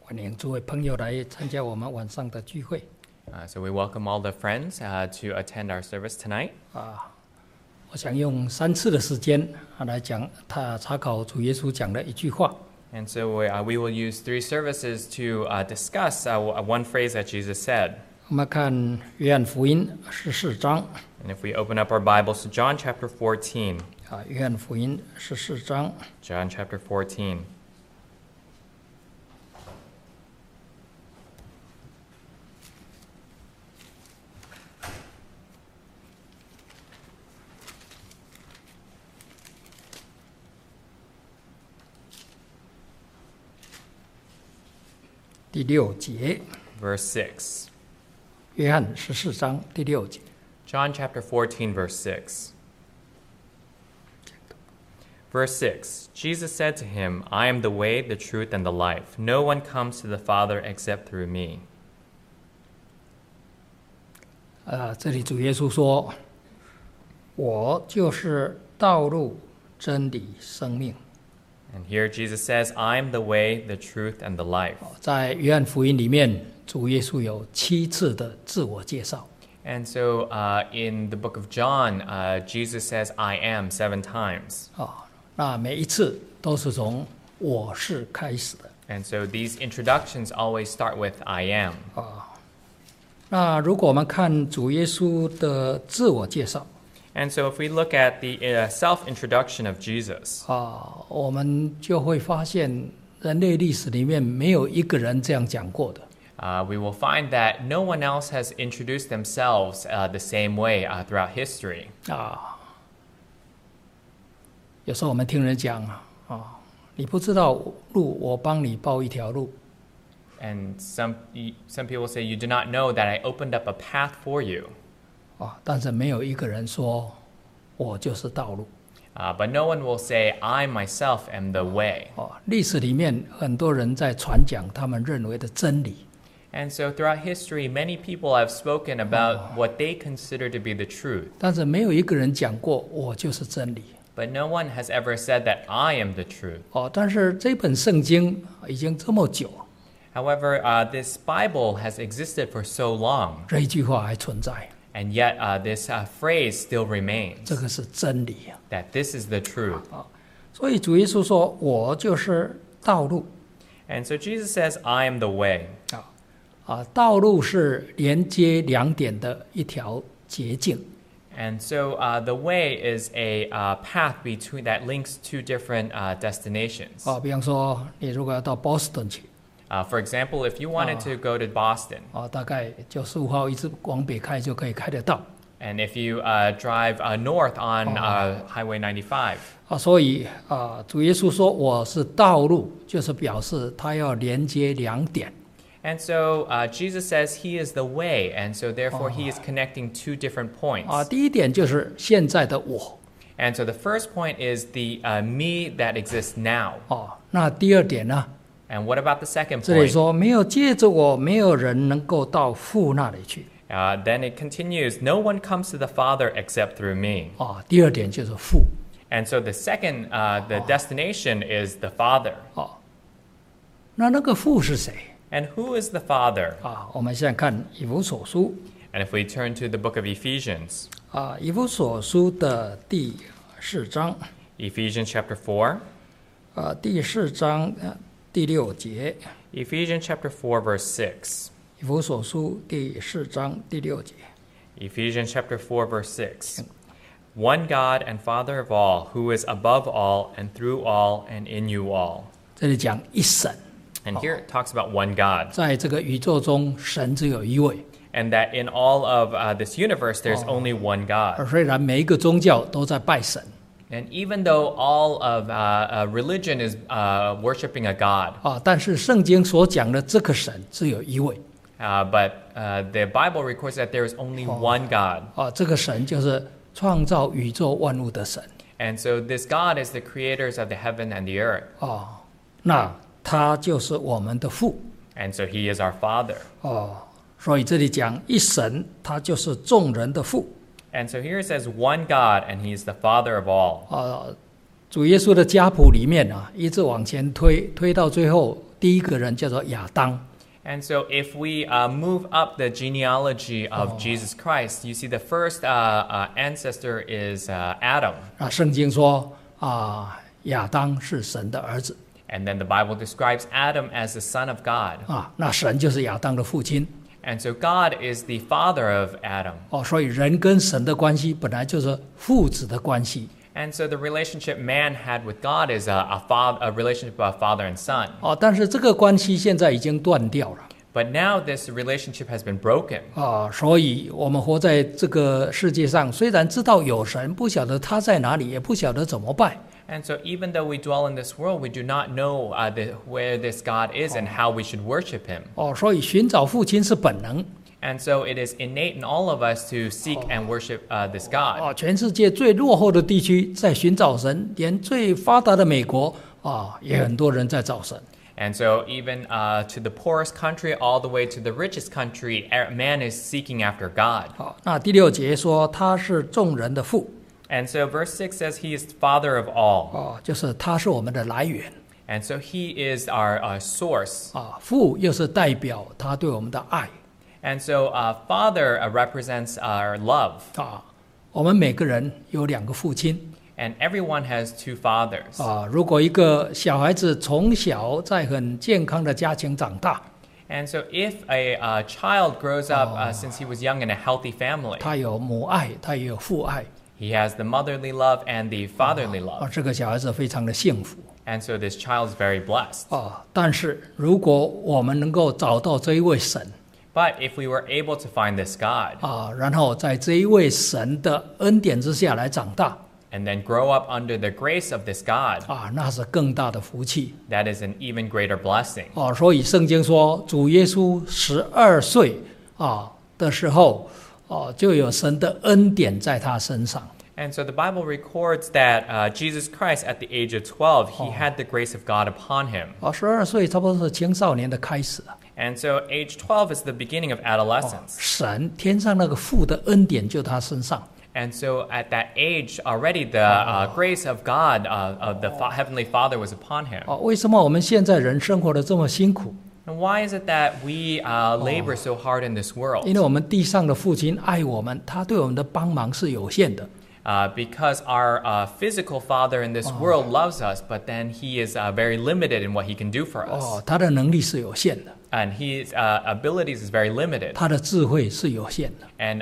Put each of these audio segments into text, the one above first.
欢迎诸位朋友来参加我们晚上的聚会。 So we welcome all the friends to attend our service tonight. 我想用3次的时间来讲查考主耶稣讲的一句话。 And so we will use 3 services to discuss one phrase that Jesus said. 我们看约翰福音14章。 And if we open up our Bibles to John chapter 14. 约翰福音14章。 John chapter 14. 第6节 Verse 6. 约翰14章第6节 John chapter 14, verse 6. Verse 6, Jesus said to him, I am the way, the truth, and the life. No one comes to the Father except through me. 这里主耶稣说，我就是道路、真理、生命。 And here Jesus says, I am the way, the truth, and the life. 在约翰福音里面，主耶稣有7次的自我介绍。 And so in the book of John, Jesus says, I am 7 times. 那每一次都是从我是开始的。 And so these introductions always start with I am. 那如果我们看主耶稣的自我介绍， And so if we look at the self-introduction of Jesus, 我们就会发现人类历史里面没有一个人这样讲过的。 we will find that no one else has introduced themselves the same way throughout history. 有时候我们听人讲你不知道路，我帮你报一条路。 And some people say, you do not know that I opened up a path for you. 但是没有一个人说我就是道路。 But no one will say, I myself am the way. 历史里面很多人在传讲他们认为的真理。 And so throughout history, many people have spoken about what they consider to be the truth. 但是没有一个人讲过我就是真理。 But no one has ever said that I am the truth. 但是这本圣经已经这么久。 However, this Bible has existed for so long. 这一句话还存在。 And yet this phrase still remains. 这个是真理。 That this is the truth. 所以主耶稣说我就是道路。 And so Jesus says, I am the way. 道路是连接2点的一条捷径。 And so the way is a path between that links 2 different destinations. 比方说你如果要到波士顿去。 For example, if you wanted to go to Boston, 大概就15号一直往北开就可以开得到。 And if you drive north on Highway 95. 所以主耶稣说我是道路，就是表示他要连接2点。 And so Jesus says he is the way, and so therefore he is connecting 2 different points. 第一点就是现在的我。 And so the first point is the me that exists now. 那第2点呢？ And what about the second 这里 point? 说没有借着我，没有人能够到父那里去。 Then it continues, no one comes to the Father except through me. 第2点就是父。 And so the second, the destination is the Father. 那个父是谁？ And who is the Father? 我们现在看以弗所书。 And if we turn to the book of Ephesians. 以弗所书的第4章。 Ephesians chapter 4. 第4章第6节。 Ephesians chapter 4, verse 6. 以弗所书第4章第6节。 Ephesians chapter 4, verse 6. One God and Father of all, who is above all and through all and in you all. 这里讲一神。 And here it talks about one God. 在这个宇宙中，神只有一位。 And that in all of this universe, there's only one God. 虽然每一个宗教都在拜神。 And even though all of religion is worshiping a God. 但是圣经所讲的这个神只有一位。 But the Bible records that there is only one God. 这个神就是创造宇宙万物的神。 And so this God is the creators of the heaven and the earth. 那他就是我们的父。 And so he is our Father. 所以这里讲一神，他就是众人的父。 And so here it says one God, and he is the Father of all. 主耶稣的家谱里面啊，一直往前推到最后，第一个人叫做亚当。 And so if we move up the genealogy of Jesus Christ, you see the first ancestor is Adam. 圣经说亚当是神的儿子。 And then the Bible describes Adam as the son of God. 那神就是亚当的父亲。 And so God is the father of Adam. 所以人跟神的关系本来就是父子的关系。 And so the relationship man had with God is a relationship of father and son. 但是这个关系现在已经断掉了。 But now this relationship has been broken. 所以我们活在这个世界上，虽然知道有神，不晓得他在哪里，也不晓得怎么拜。 And so even though we dwell in this world, we do not know where this God is and how we should worship him. 所以寻找父亲是本能。 And so it is innate in all of us to seek and worship this God. 全世界最落后的地区在寻找神，连最发达的美国也很多人在找神。 And so even to the poorest country, all the way to the richest country, man is seeking after God. 那第6节说他是众人的父。 And so verse 6 says he is the father of all. 就是他是我们的来源。 And so he is our source. 父又是代表他对我们的爱。 And so father represents our love. 我们每个人有2个父亲。 And everyone has 2 fathers. 如果一个小孩子从小在很健康的家庭长大。 And so if a child grows up since he was young in a healthy family. 他有母爱，他也有父爱。 He has the motherly love and the fatherly love. 这个小孩子非常的幸福。 And so this child is very blessed. 但是如果我们能够找到这一位神。 But if we were able to find this God. 然后在这一位神的恩典之下来长大。 And then grow up under the grace of this God. 那是更大的福气。 That is an even greater blessing. 所以圣经说，主耶稣12岁的时候，就有神的恩典在他身上。 And so the Bible records that Jesus Christ, at the age of 12, he had the grace of God upon him. 12岁差不多是青少年的开始。 And so age 12 is the beginning of adolescence. 神天上那个父的恩典就他身上。 And so at that age already the grace of God, of the Heavenly Father was upon him. 为什么我们现在人生活得这么辛苦？ And why is it that we labor so hard in this world? 因为我们地上的父亲爱我们，他对我们的帮忙是有限的。 Because our physical father in this world loves us, but then he is very limited in what he can do for us. 他的能力是有限的。 And his abilities is very limited. 他的智慧是有限的。 And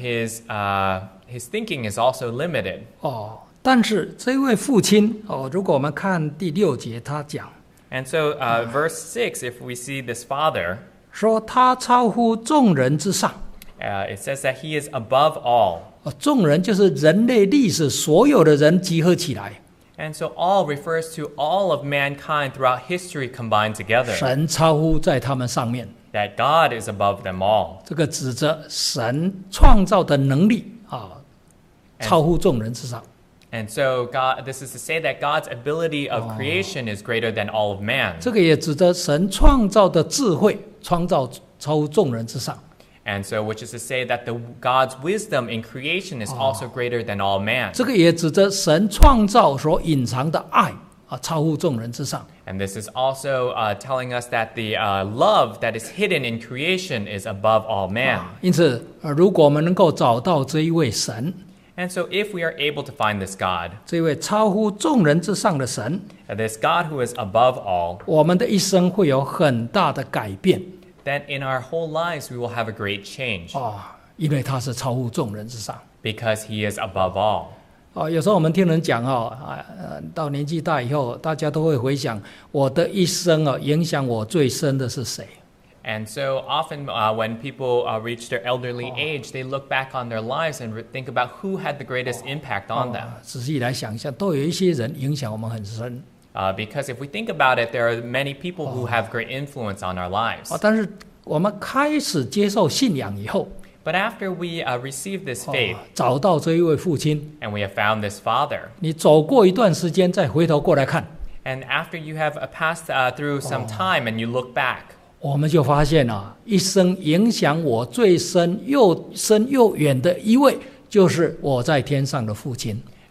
his thinking is also limited. 但是这位父亲如果我们看第6节，他讲。 And so verse 6, if we see this father, 说他超乎众人之上。 it says that he is above all. 众人就是人类历史所有的人集合起来。 And so all refers to all of mankind throughout history combined together. 神超乎在他们上面。 That God is above them all. 这个指着神创造的能力超乎众人之上。 And so this is to say that God's ability of creation is greater than all of man. 这个也指着神创造的智慧超乎众人之上。 And so, which is to say that God's wisdom in creation is also greater than all man. 这个也指着神创造所隐藏的爱超乎众人之上。 And this is also telling us that the love that is hidden in creation is above all man. 因此，如果我们能够找到这一位神， And so, if we are able to find this God, 这位超乎众人之上的神， this God who is above all, 我们的一生会有很大的改变。 then in our whole lives we will have a great change. 因为他是超乎众人之上。 Because he is above all. 有时候我们听人讲到年纪大以后，大家都会回想我的一生影响我最深的是谁。 And so often when people reach their elderly age, they look back on their lives and think about who had the greatest impact on them. 仔细来想一下，都有一些人影响我们很深。 Because if we think about it, there are many people who have great influence on our lives. 但是我们开始接受信仰以后， But after we receive this faith, 找到这一位父亲， and we have found this father, 你走过一段时间，再回头过来看， and after you have passed through some time and you look back, 我们就发现一生影响我最深又远的一位，就是我在天上的父亲。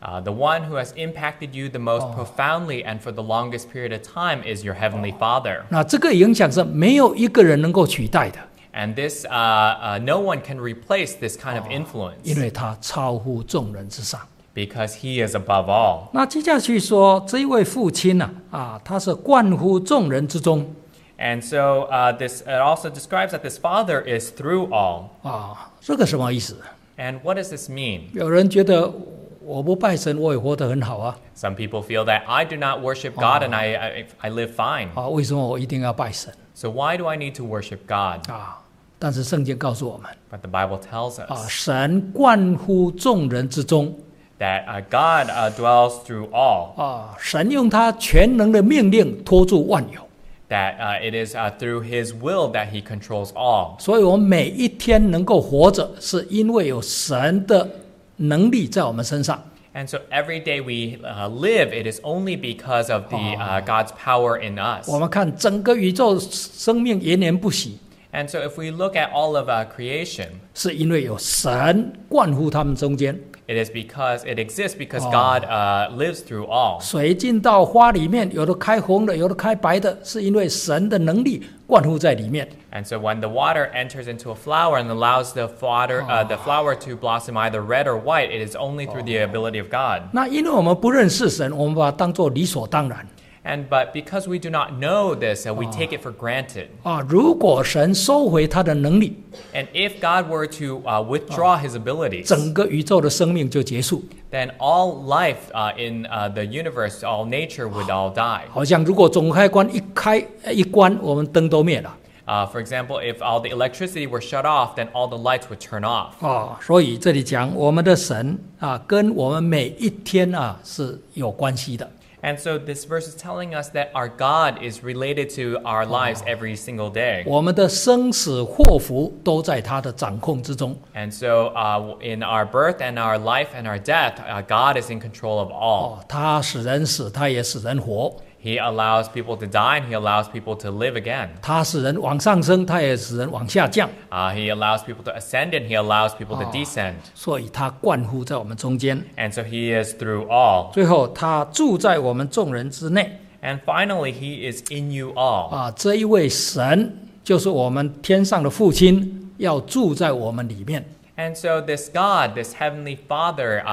The one who has impacted you the most profoundly and for the longest period of time is your heavenly Father. 那这个影响是没有一个人能够取代的， And this, no one can replace this kind of 因 influence 为他超乎众人之上。 because he is above all. 那接下去说这一位父亲呢，他是冠乎众人之中 And so this it also describes that this Father is through all. 这个什么意思？ And what does this mean? 有人觉得我不拜神，我也活得很好啊， Some people feel that I do not worship God and I live fine. 为什么我一定要拜神 So why do I need to worship God? 但是圣经告诉我们 But the Bible tells us 神冠乎众人之中 that God dwells through all. 神用他全能的命令托住万有， That it is through His will that He controls all. 所以我们每一天能够活着，是因为有神的能力在我们身上。 And so every day we live, it is only because of the God's power in us. 我们看整个宇宙生命延年不息， And so if we look at all of creation, 是因为有神冠乎他们中间。 it exists because God lives through all. 水进到花里面，有的开红的，有的开白的，是因为神的能力灌乎在里面。 And so when the water enters into a flower and allows the flower to blossom either red or white, it is only through the ability of God. 那因为我们不认识神，我们把它当作理所当然。 But because we do not know this, we take it for granted. 如果神收回他的能力， And if God were to withdraw His abilities, 整个宇宙的生命就结束。 then all life in the universe, all nature would all die. 好像如果总开关一开一关，我们灯都灭了。 For example, if all the electricity were shut off, then all the lights would turn off. 所以这里讲我们的神跟我们每一天是有关系的。 And so this verse is telling us that our God is related to our lives every single day. 我们的生死祸福都在他的掌控之中。 And so in our birth and our life and our death, God is in control of all. 他使人死，他也使人活。 He allows people to die and He allows people to live again. 他使人往上升，他也使人往下降。 He allows people to ascend and He allows people to descend. 所以他冠乎在我们中间。 And so He is through all. 最后，他住在我们众人之内。 And finally, He is in you all. 这一位神就是我们天上的父亲，要住在我们里面。 And so this God, this Heavenly Father,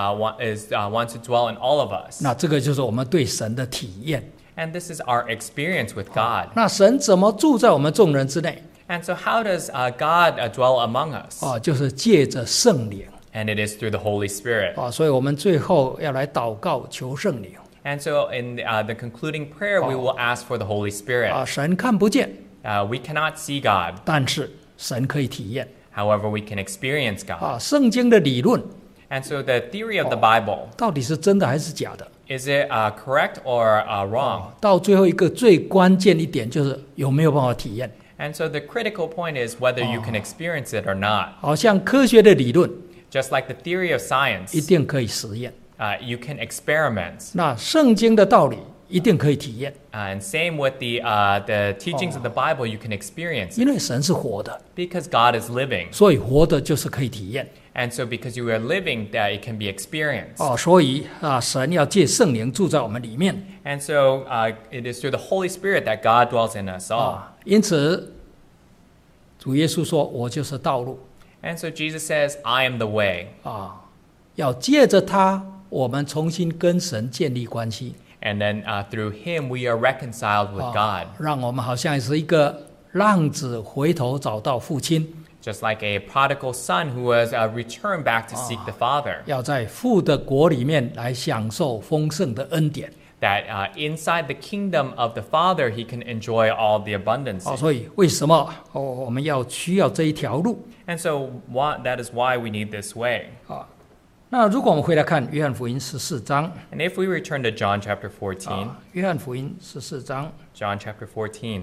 wants to dwell in all of us. 那这个就是我们对神的体验。 And this is our experience with God. 那神怎么住在我们众人之内？ And so how does God dwell among us? 就是借着圣灵。 And it is through the Holy Spirit. 所以我们最后要来祷告求圣灵。 And so in the concluding prayer, we will ask for the Holy Spirit. 神看不见， We cannot see God. 但是神可以体验。 However, we can experience God. 圣经的理论 And so the theory of the Bible, 到底是真的还是假的？ is it correct or wrong? 到最后一个最关键一点就是有没有办法体验。 And so the critical point is whether you can experience it or not. 好像科学的理论 Just like the theory of 一 science, 定可以实验， you can experiment. 那圣经的道理一定可以体验， And same with the teachings of the Bible, you can experience it. 因为神是活的， Because God is living. 所以活的就是可以体验。 And so because you are living, that it can be experienced. 所以神要借圣灵住在我们里面。 And so it is through the Holy Spirit that God dwells in us all. 因此主耶稣说：“我就是道路。” And so Jesus says, I am the way. 要借着他，我们重新跟神建立关系。 And then through Him, we are reconciled with God. 让我们好像是一个浪子回头找到父亲。 Just like a prodigal son who has returned back to seek the Father. 要在父的国里面来享受丰盛的恩典。 That inside the kingdom of the Father, he can enjoy all the abundance. 所以为什么我们需要这一条路？ And so that is why we need this way. 那如果我们回来看约翰福音14章， And if we return to John chapter 14, 约翰福音14章 John chapter 14,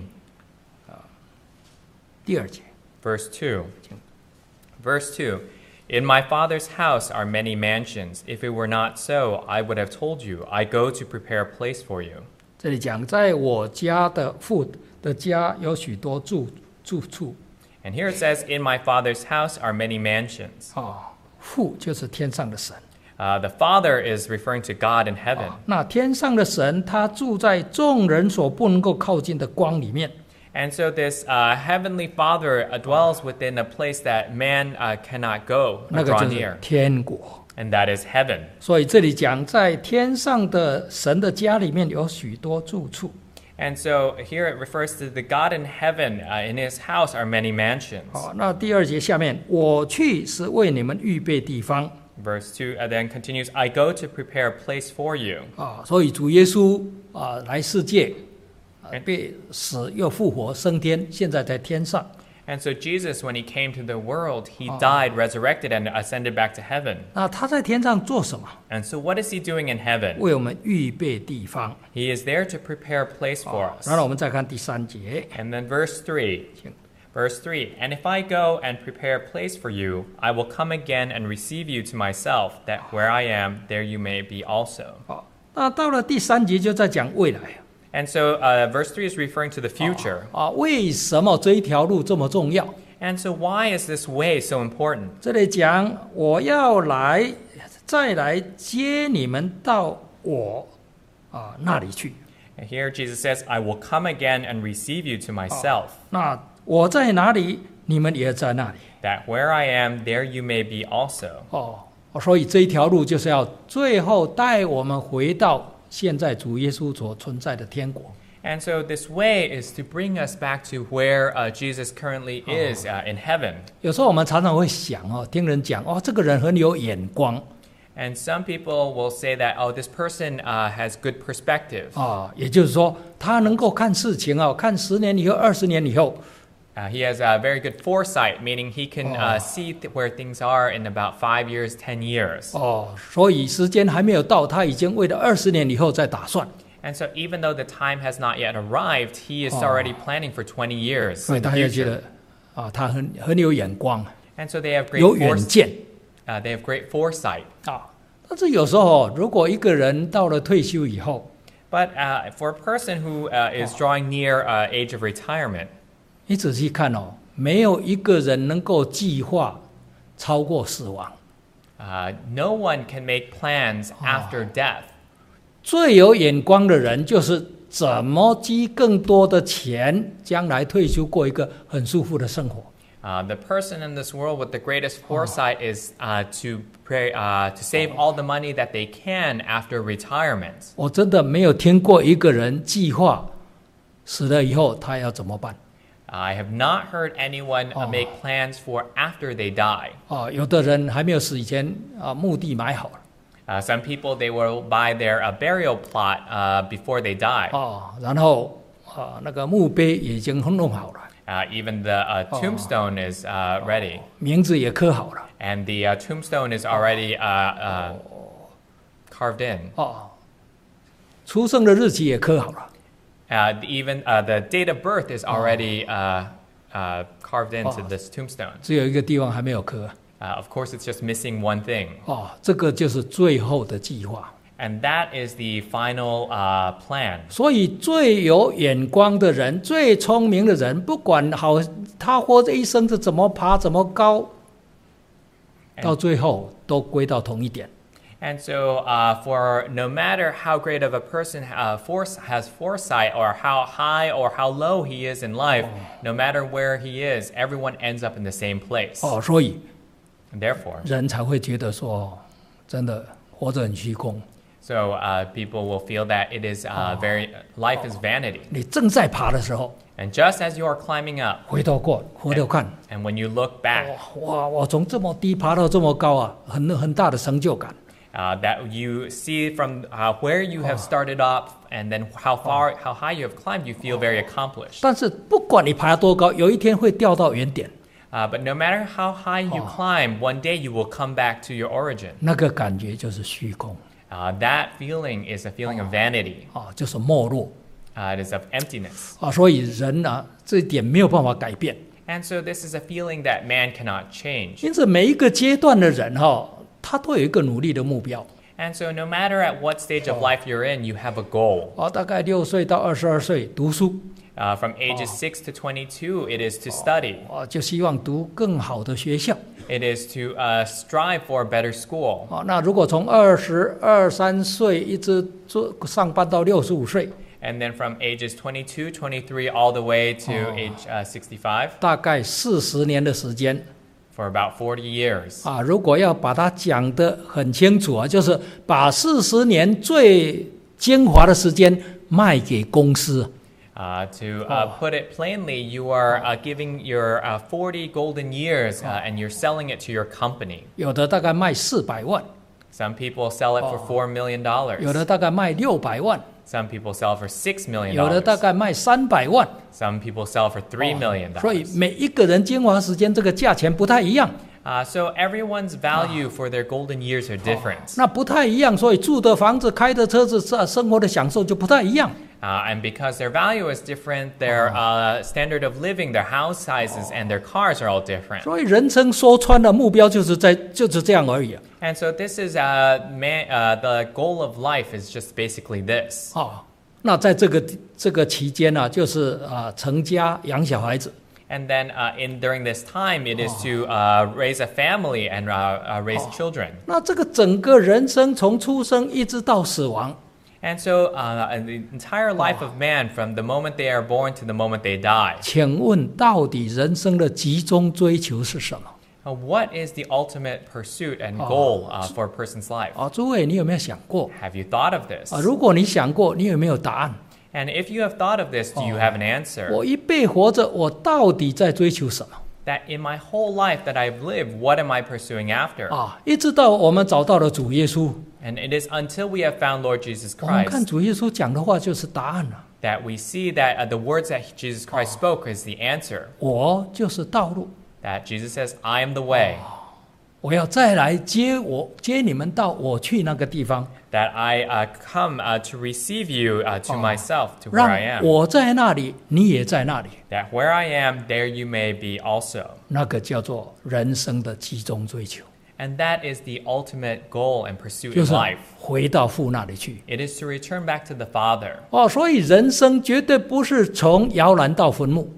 第2节， verse 2. Verse 2. In my Father's house are many mansions. If it were not so, I would have told you, I go to prepare a place for you. 这里讲，在我家的父的家有许多住处。 And here it says, in my Father's house are many mansions. 父就是天上的神， The Father is referring to God in heaven. 那天上的神，他住在众人所不能够靠近的光里面。 And so this heavenly Father dwells within a place that man cannot go 那 or 个 draw 就是 near, 天国。 and that is heaven. 所以这里讲，在天上的神的家里面有许多住处。 And so here it refers to the God in heaven. In his house are many mansions. 好，那第2节下面，我去是为你们预备地方。 Verse 2 then continues, I go to prepare a place for you. 所以主耶稣来世界，被死又复活升天，现在在天上。 And so Jesus, when he came to the world, he died, resurrected, and ascended back to heaven. 那他在天上做什么？ And so what is he doing in heaven? 为我们预备地方。 He is there to prepare a place for us. 然后我们再看第3节， And then verse 3. Verse 3, And if I go and prepare a place for you, I will come again and receive you to myself, that where I am, there you may be also. 那到了第3节就在讲未来。 And so verse 3 is referring to the future. 为什么这一条路这么重要？ And so why is this way so important? 这里讲我要再来接你们到我那里去。 And here Jesus says, I will come again and receive you to myself, 那我在哪里，你们也在那里。 that where I am, there you may be also. 所以这一条路就是要最后带我们回到现在主耶稣所存在的天国。 And so this way is to bring us back to where Jesus currently is in heaven. 有时候我们常常会想听人讲这个人很有眼光 And some people will say that, oh, this person has good perspective. 也就是说他能够看事情看10年以后、20年以后。 He has a very good foresight, meaning he can see where things are in about 5 years, 10 years. 所以时间还没有到，他已经为了20年以后再打算。 And so even though the time has not yet arrived, he is already planning for 20 years 所以 in the 大家觉 future. 得他很有眼光， And so they have great 有远见 they have great foresight. 但是有时候如果一个人到了退休以后， But for a person who is drawing near age of retirement, 你仔细看没有一个人能够计划超过死亡。 no one can make plans after death. 最有眼光的人就是怎么积更多的钱，将来退休过一个很舒服的生活。 The person in this world with the greatest foresight is to save all the money that they can after retirement. 我真的没有听过一个人计划死了以后他要怎么办。 I have not heard anyone make plans for after they die. 有的人还没有死以前墓地买好了。 Some people, they will buy their burial plot before they die. 然后那个墓碑已经弄好了。 Even the tombstone is ready. 名字也刻好了。 And the tombstone is already carved in. 出生的日期也刻好了。 Even the date of birth is already carved into this tombstone. 只有一个地方还没有刻。 Of course, it's just missing one thing. 这个就是最后的计划。 And that is the final plan. 所以最有眼光的人、最聪明的人，不管他活这一生是怎么爬、怎么高，到最后都归到同一点。 And so, for no matter how great of a person has foresight, or how high or how low he is in life, no matter where he is, everyone ends up in the same place. 所以 And therefore, 人才会觉得说，真的活着很虚空。 so people will feel that it is life is vanity. 你正在爬的时候， And just as you are climbing up, 回头看， and when you look back, 我从这么低爬到这么高很大的成就感。 that you see from where you have started up, and then how high you have climbed, you feel very accomplished. 但是不管你爬多高，有一天会掉到原点。 But no matter how high you climb, one day you will come back to your origin. 那个感觉就是虚空。 That feeling is a feeling of vanity. 就是没落。 It is of emptiness. 所以人这一点没有办法改变。 And so this is a feeling that man cannot change. 因此每一个阶段的人他都有一个努力的目标。 And so no matter at what stage of life you're in, you have a goal. 大概6岁到22岁读书。 From ages 6 to 22, it is to study. 就希望读更好的学校。 It is to strive for a better school. 那如果从22、3岁一直上班到65岁， And then from ages 22, 23, all the way to age 65, 大概40年的时间。 for about 40 years. 如果要把它讲得很清楚就是把40年最精华的时间卖给公司。 To put it plainly, you are giving your 40 golden years and you're selling it to your company. 有的大概卖400万， Some people sell it for $4 million. 有的大概卖600万， Some people sell for $6 million. 有的大概卖300万。 Some people sell for $3 million. 所以每一个人精华时间这个价钱不太一样。 So everyone's value for their golden years are different. 那不太一样，所以住的房子、开的车子、生活的享受就不太一样。 And because their value is different, their standard of living, their house sizes, and their cars are all different. 所以人生说穿了，目标就是这样而已。 And so this is the goal of life is just basically this. 那在这个期间呢，就是成家养小孩子。 And then during this time, it is to raise a family and raise children. 那这个整个人生从出生一直到死亡。 And so the entire life of man, from the moment they are born to the moment they die. 请问到底人生的集中追求是什么？ What is the ultimate pursuit and goal for a person's life? 诸位，你有没有想过？ Have you thought of this? 如果你想过，你有没有答案？ And if you have thought of this, do you have an answer? 我一辈活着，我到底在追求什么？ That in my whole life that I've lived, what am I pursuing after? 一直到我们找到了主耶稣。 And it is until we have found Lord Jesus 我们看 Christ 主耶稣讲的话就是答案了。 that we see that the words that Jesus Christ spoke is the answer. 我就是道路。 That Jesus says, I am the way. 我要再来接你们到我去那个地方。 That I come to receive you to myself, to where I 让 am. 我在那里，你也在那里。 That where I am, there you may be also. 那个叫做人生的集中追求， And that is the ultimate goal and pursuit 就 in 是 life. 回到父那里去。 It is to return back to the Father. 所以人生绝对不是从摇篮到坟墓。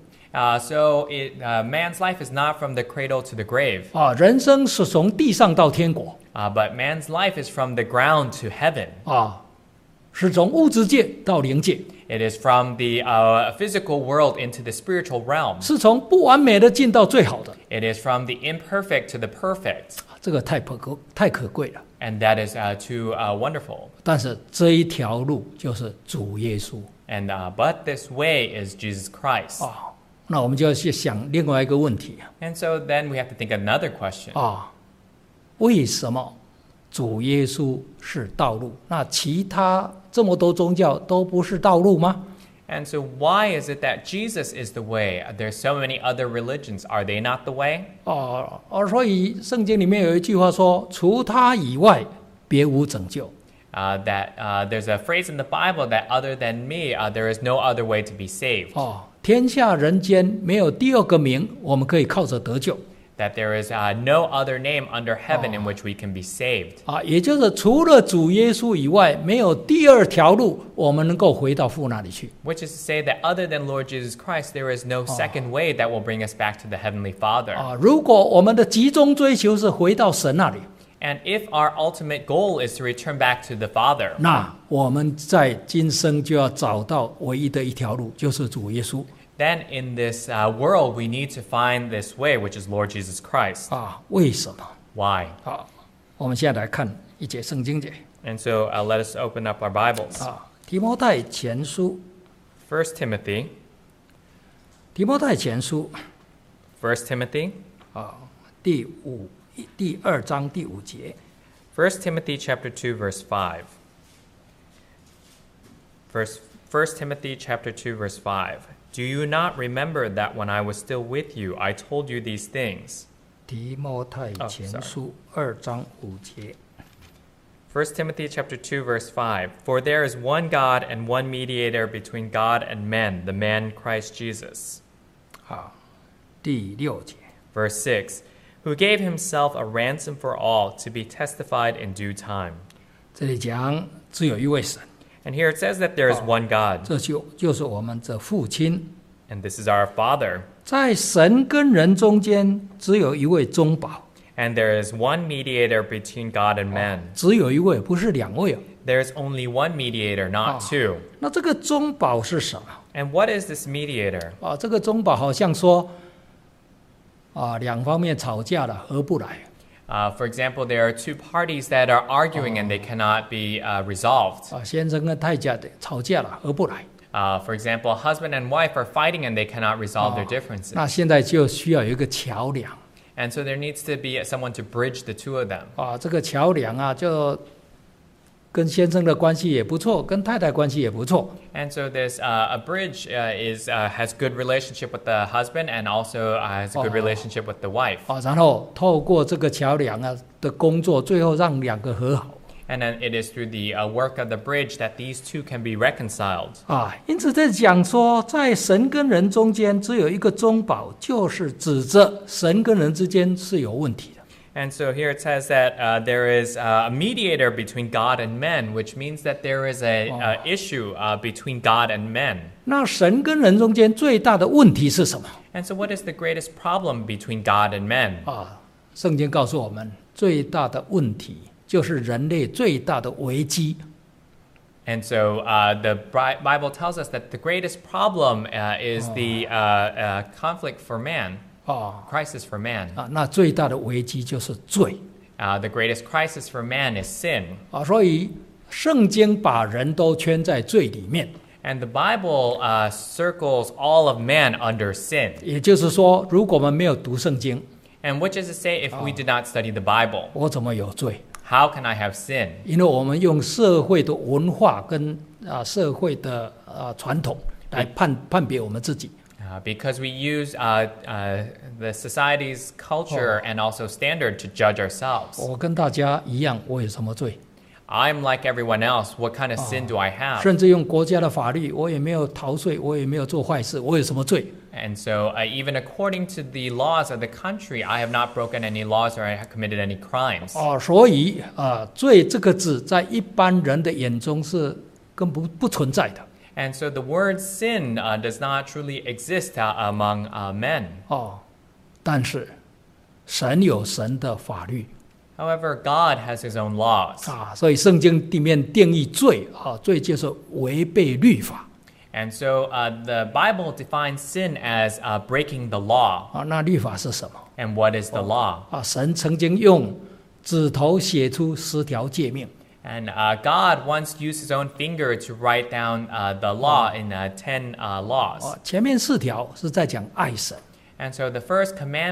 So man's life is not from the cradle to the grave. 人生是从地上到天国。 But man's life is from the ground to heaven. 是从物质界到灵界。 It is from the physical world into the spiritual realm. 是从不完美的进到最好的。 It is from the imperfect to the perfect. 这个太可贵了。 And that is too wonderful. 但是这一条路就是主耶稣。 And but this way is Jesus Christ. 那我们就要去想另外一个问题。 And so then we have to think another question. 为什么主耶稣是道路？那其他这么多宗教都不是道路吗？ And so why is it that Jesus is the way? There's so many other religions. Are they not the way? 所以圣经里面有一句话说：“除他以外，别无拯救。” There's a phrase in the Bible that other than me, there is no other way to be saved. 天下人间没有第二个名，我们可以靠着得救。 That there is no other name under heaven in which we can be saved. 也就是除了主耶稣以外，没有第二条路，我们能够回到父那里去。 Which is to say that other than Lord Jesus Christ, there is no second way that will bring us back to the Heavenly Father. 如果我们的集中追求是回到神那里， And if our ultimate goal is to return back to the Father, 那我们在今生就要找到唯一的一条路，就是主耶稣。 then in this world we need to find this way, which is Lord Jesus Christ. 为什么？ Why? 我们现在来看一节圣经节。 And so let us open up our Bibles. 提摩太前书 1 Timothy. 提摩太前书 1 Timothy. 第2章第5节。 1 Timothy chapter 2 verse 5. 1 Timothy chapter 2 verse 5. Do you not remember that when I was still with you, I told you these things? 提摩太前书2章5节。 1 Timothy chapter 2 verse 5. For there is one God and one mediator between God and men, the man Christ Jesus. 第6节。 Verse 6. Who gave himself a ransom for all to be testified in due time. 这里讲只有一位神。 And here it says that there is one God. 这就是我们的父亲。 And this is our Father. 在神跟人中间，只有一位中保。 And there is one mediator between God and men. 只有一位，不是两位哦。 There's only one mediator, not two. 那这个中保是什么？ And what is this mediator? 这个中保好像说，两方面吵架了，合不来。 For example, there are two parties that are arguing and they cannot be resolved. 先生跟太太的吵架了，合不来。 For example, husband and wife are fighting and they cannot resolve their differences. 那现在就需要有一个桥梁。 And so there needs to be someone to bridge the two of them. 这个桥梁就跟先生的关系也不错，跟太太关系也不错。 And so this a bridge has good relationship with the husband and also has a good relationship with the wife. 然后透过这个桥梁的工作，最后让两个和好。 And then it is through the work of the bridge that these two can be reconciled. 因此在讲说，在神跟人中间只有一个中保，就是指着神跟人之间是有问题的。 And so here it says that there is a mediator between God and men, which means that there is a issue between God and men. 那神跟人中间最大的问题是什么？ And so what is the greatest problem between God and men? 圣经告诉我们，最大的问题就是人类最大的危机。 And so the Bible tells us that the greatest problem is the conflict for man, crisis for man. 那最大的危机就是罪。 The greatest crisis for man is sin. 所以圣经把人都圈在罪里面。 And the Bible circles all of man under sin. 也就是说，如果我们没有读圣经， And which is to say, if we did not study the Bible, 我怎么有罪？ how can I have sin? 因为我们用社会的文化跟社会的传统来判别我们自己。 Because we use the society's culture and also standard to judge ourselves. 我跟大家一样，我有什么罪？ I'm like everyone else. What kind of sin do I have? 甚至用国家的法律，我也没有逃税，我也没有做坏事，我有什么罪？ And so even according to the laws of the country, I have not broken any laws or I have committed any crimes. 所以罪这个字在一般人的眼中是根本不存在的。 And so the word sin does not truly exist among men. 但是神有神的法律。 However, God has his own laws. 所以圣经里面定义罪罪就是违背律法。 And so the Bible defines sin as breaking the law. 那律法是什么？ And what is the law? 神曾经用指头写出10条诫命。 And God once used his own finger to write down the law in 10 laws. 前面4条是在讲爱神。 And so the first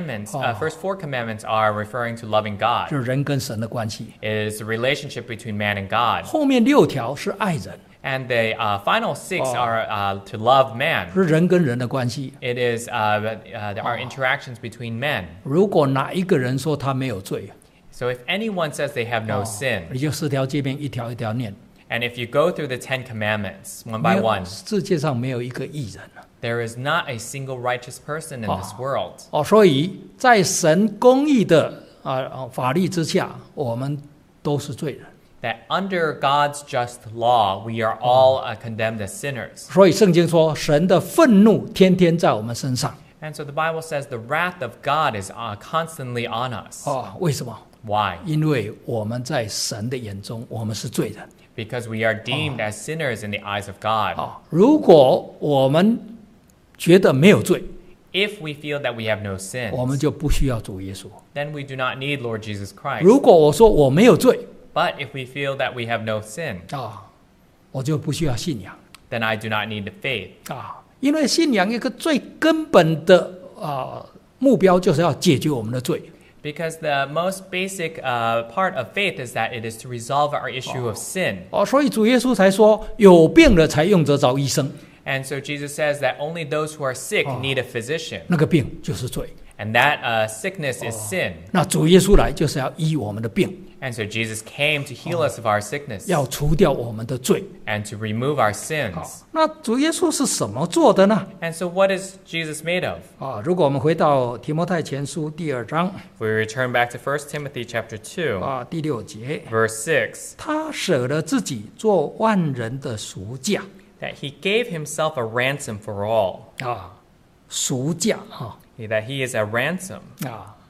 first 4 commandments are referring to loving God. 就是人跟神的关系。 It is the relationship between man and God. 后面6条是爱人。 And the final 6 are to love man. 是人跟人的关系。 It is there are interactions between men. 如果哪一个人说他没有罪， So if anyone says they have no sin, 你就4条诫命一条一条念。 and if you go through the 10 commandments one by one, 世界上没有一个义人。 there is not a single righteous person in this world. 所以在神公义的法律之下，我们都是罪人。 That under God's just law, we are all condemned as sinners. 所以圣经说，神的愤怒天天在我们身上。 And so the Bible says the wrath of God is constantly on us. 为什么？ Why? 因为我们在神的眼中，我们是罪人。 Because we are deemed as sinners in the eyes of God. 如果我们觉得没有罪， If we feel that we have no 我们 sins, 就不需要主耶稣。 then we do not need Lord Jesus Christ. 如果我说我没有罪， But if we feel that we have no sin, 我就不需要信仰。 then I do not need faith. 因为信仰一个最根本的目标就是要解决我们的罪。 Because the most basic part of faith is that it is to resolve our issue of sin. 所以主耶稣才说，有病了才用得着医生。 And so Jesus says that only those who are sick need a physician. 那个病就是罪。 And that sickness is sin. 那主耶稣来就是要医我们的病， And so Jesus came to heal us of our sickness 要除掉我们的罪。 and to remove our sins. 那主耶稣是什么做的呢？ And so what is Jesus made of? 如果我们回到提摩太前书第2章 We return back to 1 Timothy chapter 2, 第6节， verse 6, 他舍了自己做万人的赎价。 that he gave himself a ransom for all. 赎价 That he is a ransom.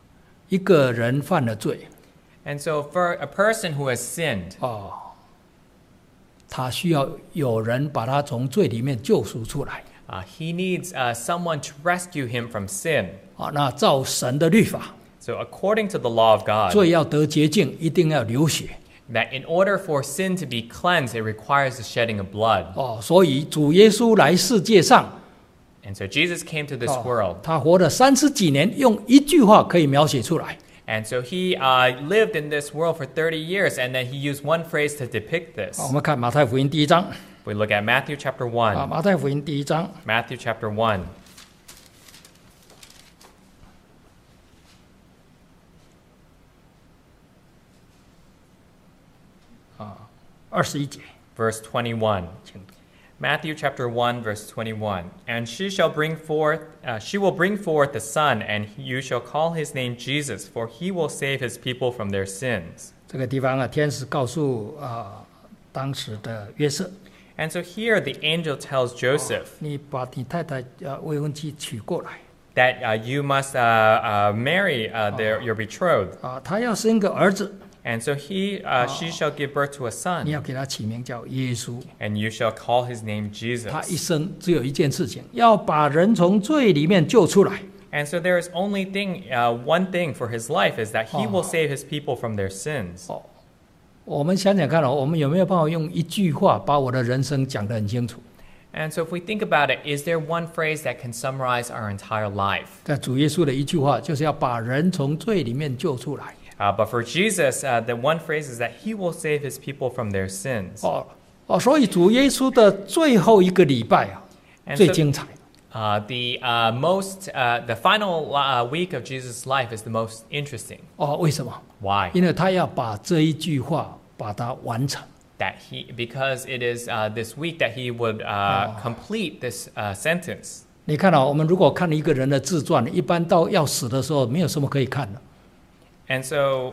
一个人犯了罪， And so for a person who has sinned, 他需要有人把他从罪里面救赎出来。 he needs someone to rescue him from sin. 那照神的律法， So according to the law of God, 罪要得洁净，一定要流血。 that in order for sin to be cleansed, it requires the shedding of blood. 所以主耶稣来世界上， And so Jesus came to this world. 他活了30几年，用一句话可以描写出来。 And so he lived in this world for 30 years, and then he used one phrase to depict this. 我们看马太福音第1章。 We look at Matthew chapter 1. 马太福音第1章。 Matthew chapter 1. 21节。 Verse 21. Matthew chapter 1, verse 21. And she will bring forth a son, and you shall call his name Jesus, for he will save his people from their sins. 这个地方天使告诉当时的约瑟， And so here the angel tells Joseph 你把你太太未婚妻娶过来。 that you must marry your betrothed. 他要生个儿子， And so she shall give birth to a 你 son, 要给他起名叫耶稣。 and you shall call his name Jesus. 他一生只有一件事情，要把人从罪里面救出来。 And so there is only one thing for his life, is that he will save his people from their sins. 我们想想看我们有没有办法用一句话把我的人生讲得很清楚？ And so if we think about it, is there one phrase that can summarize our entire life? 在主耶稣的一句话，就是要把人从罪里面救出来。 But for Jesus, the one phrase is that he will save his people from their sins. 所以主耶稣的最后一个礼拜最精彩。 The final week of Jesus' life is the most interesting. 为什么？ Why? 因为他要把这一句话把它完成。 Because it is this week that he would complete this sentence. 你看我们如果看一个人的自传，一般到要死的时候，没有什么可以看的。 And so,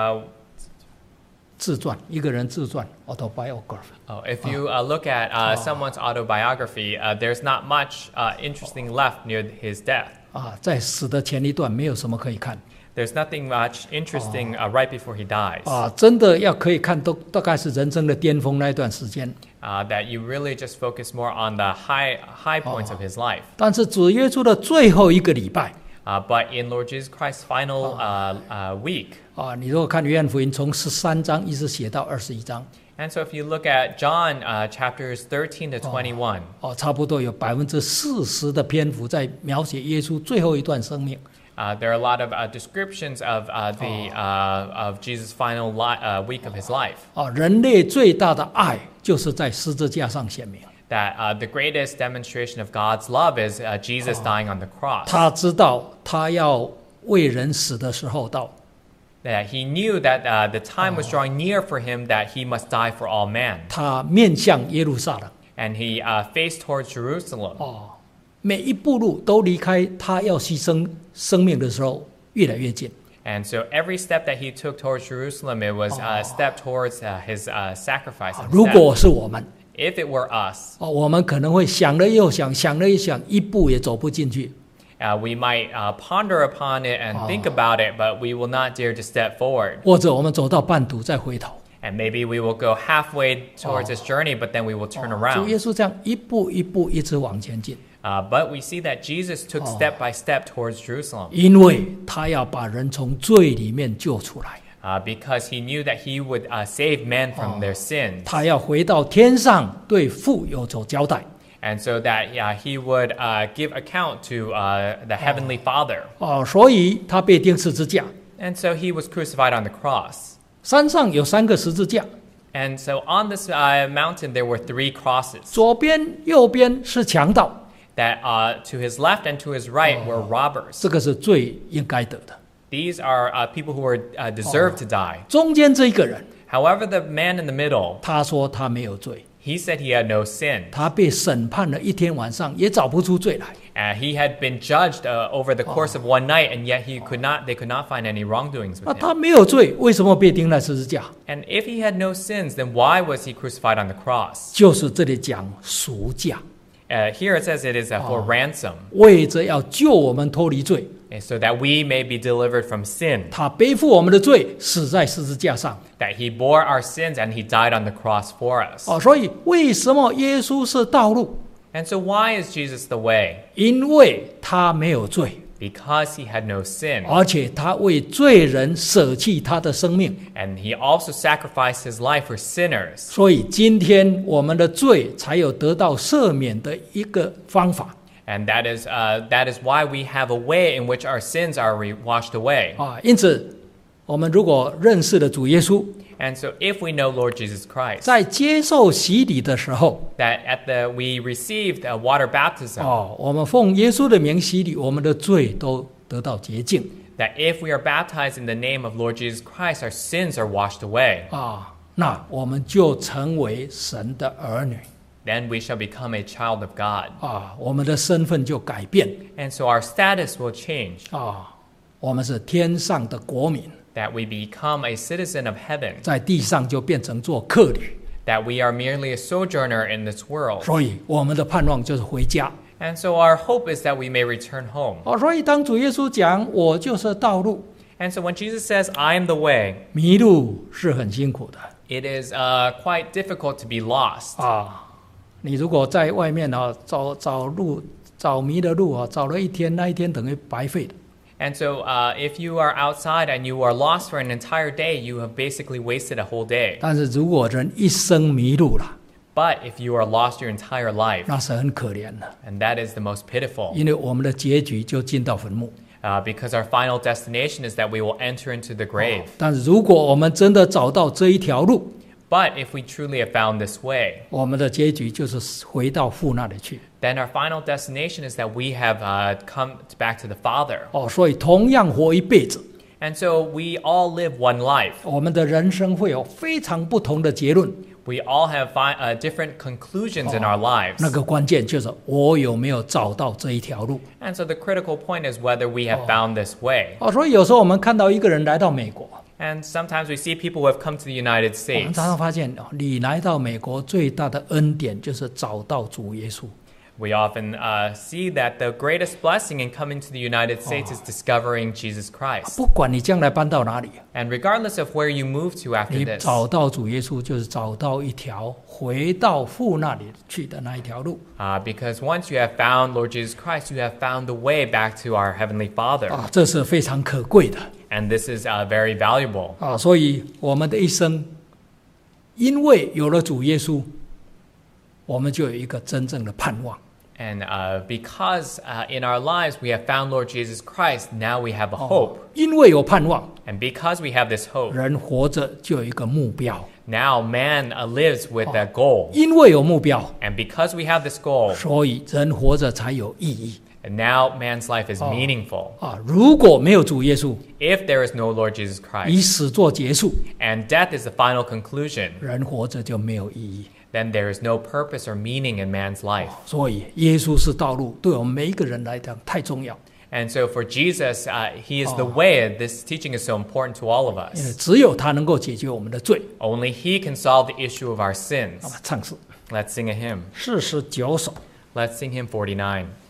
自传，一个人自传 （autobiography）。 if you look at someone's autobiography, there's not much interesting left near his death. 在死的前一段没有什么可以看。 There's nothing much interesting right before he dies. 真的要可以看，都大概是人生的巅峰那一段时间。 That you really just focus more on the high points of his life. 但是主耶稣的最后一个礼拜。 But in Lord Jesus Christ's final week. 你如果看约翰福音，从13章一直写到21章。 And so if you look at John chapters 13 to 21. 差不多有40%的篇幅在描写耶稣最后一段生命。 There are a lot of descriptions of of Jesus' final week of his life. 人类最大的爱就是在十字架上显明。 That the greatest demonstration of God's love is Jesus dying on the cross. 他知道他要为人死的时候到。 That he knew that the time was drawing near for him that he must die for all man. 他面向耶路撒冷。 And he faced towards Jerusalem. 每一步路都离开他要牺牲生命的时候越来越近。 And so every step that he took towards Jerusalem, it was a step towards his sacrifice. 如果是我们， If it were us, 我们可能会想了又想，想了又想，一步也走不进去。 we might ponder upon it and think about it, but we will not dare to step forward. 或者我们走到半途再回头。 And maybe we will go halfway towards this journey, but then we will turn 主耶 around. 稣这样一步一步一直往前进， But we see that Jesus took step by step towards Jerusalem 因为他要把人从罪里面救出来， because he knew that he would save men from their sins. 他要回到天上对父有所交代。 And so that he would give account to the Heavenly Father. 所以他被钉十字架。 And so he was crucified on the cross. 山上有3个十字架， And so on this mountain there were 3 crosses. 左边、右边是强盗， That to his left and to his right were robbers. 这个是最应该得的。 These are people who were deserved to die. 中间这一个人， However, the man in the middle, 他说他没有罪， he said he had no sin. 他被审判了1天晚上，也找不出罪来。 He had been judged over the course of one night, and yet they could not find any wrongdoings 那 with him. 他没有罪，为什么被钉在十字架？ And if he had no sins, then why was he crucified on the cross? 就是这里讲赎价， Here it says it is for ransom. 为着要救我们脱离罪， and so that we may be delivered from sin. 他背负我们的罪，死在十字架上。 That he bore our sins and he died on the cross for us. 所以为什么耶稣是道路？ And so why is Jesus the way? 因为他没有罪， Because he had no sin. 而且他为罪人舍弃他的生命。 And he also sacrificed his life for sinners. 所以今天我们的罪才有得到赦免的一个方法。 And that is why we have a way in which our sins are washed away. 因此，我们如果认识了主耶稣， And so if we know Lord Jesus Christ, 在接受洗礼的时候， that we received a water baptism, 我们奉耶稣的名洗礼，我们的罪都得到洁净。 that if we are baptized in the name of Lord Jesus Christ, our sins are washed away. 那我们就成为神的儿女。 Then we shall become a child of God. 我们的身份就改变。 And so our status will change. 我们是天上的国民， That we become a citizen of heaven. 在地上就变成做客旅。 That we are merely a sojourner in this world. 所以我们的盼望就是回家。 And so our hope is that we may return home. 所以当主耶稣讲我就是道路， And so when Jesus says, I am the way, 迷路是很辛苦的。 it is quite difficult to be lost. 你如果在外面找路找迷的路找了一天，那一天等于白费的。 And so if you are outside and you are lost for an entire day, you have basically wasted a whole day. 但是如果人一生迷路了， But if you are lost your entire life, 那是很可怜的， and that is the most pitiful, 因为我们的结局就进到坟墓。 because our final destination is that we will enter into the grave. 但是如果我们真的找到这一条路， But if we truly have found this way, 我们的结局就是回到父那里去。 then our final destination is that we have come back to the Father. 所以同样活一辈子， And so we all live one life. 我们的人生会有非常不同的结论。 We all have different conclusions in our lives. 那个关键就是我有没有找到这一条路。 And so the critical point is whether we have found this way. 所以有时候我们看到一个人来到美国， And sometimes we see people who have come to the United 我们 States. 常常发现，你来到美国最大的恩典就是找到主耶稣。 We often see that the greatest blessing in coming to the United States is discovering Jesus Christ. 不管你将来搬到哪里， And regardless of where you move to after 你 this, 找到主耶稣，就是找到一条回到父那里去的那一条路。 because once you have found Lord Jesus Christ, you have found the way back to our Heavenly Father. 这是非常可贵的。 And this is very valuable. 所以我们的一生，因为有了主耶稣，我们就有一个真正的盼望。 And because in our lives we have found Lord Jesus Christ, now we have a hope. 因为有盼望， And because we have this hope, 人活着就有一个目标。 now man lives with that goal. 因为有目标， And because we have this goal, 所以人活着才有意义。 and now man's life is meaningful. 如果没有主耶稣， If there is no Lord Jesus 以 Christ, 死做结束， and death is the final conclusion, 人活着就没有意义。 then there is no purpose or meaning in man's life. 所以耶稣是道路，对我们每一个人来讲太重要。 And so for Jesus, he is the way. This teaching is so important to all of 因为 us. 只有他能够解决我们的罪。 Only he can solve the issue of our sins. 唱诗 Let's sing a hymn. 49首。 Let's sing hymn 49.